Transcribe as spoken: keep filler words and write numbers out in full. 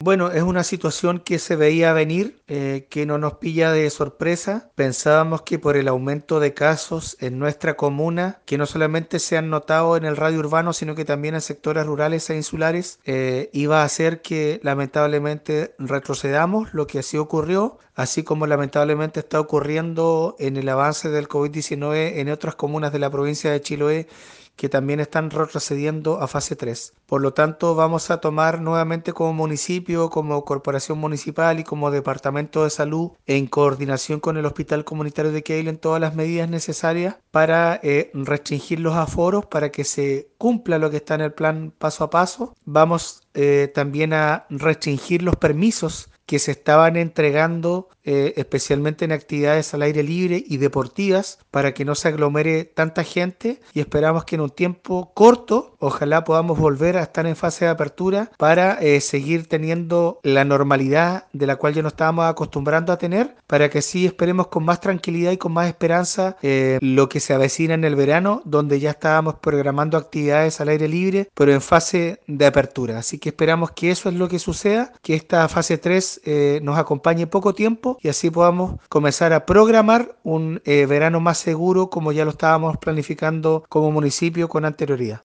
Bueno, es una situación que se veía venir, eh, que no nos pilla de sorpresa. Pensábamos que por el aumento de casos en nuestra comuna, que no solamente se han notado en el radio urbano, sino que también en sectores rurales e insulares, eh, iba a hacer que lamentablemente retrocedamos, lo que así ocurrió, así como lamentablemente está ocurriendo en el avance del COVID diecinueve en otras comunas de la provincia de Chiloé que también están retrocediendo a fase tres. Por lo tanto, vamos a tomar nuevamente como municipio, como corporación municipal y como departamento de salud, en coordinación con el Hospital Comunitario de Keilen, todas las medidas necesarias para eh, restringir los aforos, para que se cumpla lo que está en el plan paso a paso. Vamos eh, también a restringir los permisos que se estaban entregando eh, especialmente en actividades al aire libre y deportivas para que no se aglomere tanta gente, y esperamos que en un tiempo corto ojalá podamos volver a estar en fase de apertura para eh, seguir teniendo la normalidad de la cual ya nos estábamos acostumbrando a tener, para que así esperemos con más tranquilidad y con más esperanza eh, lo que se avecina en el verano, donde ya estábamos programando actividades al aire libre pero en fase de apertura. Así que esperamos que eso es lo que suceda, que esta fase tres eh, nos acompañe poco tiempo y así podamos comenzar a programar un eh, verano más seguro como ya lo estábamos planificando como municipio con anterioridad.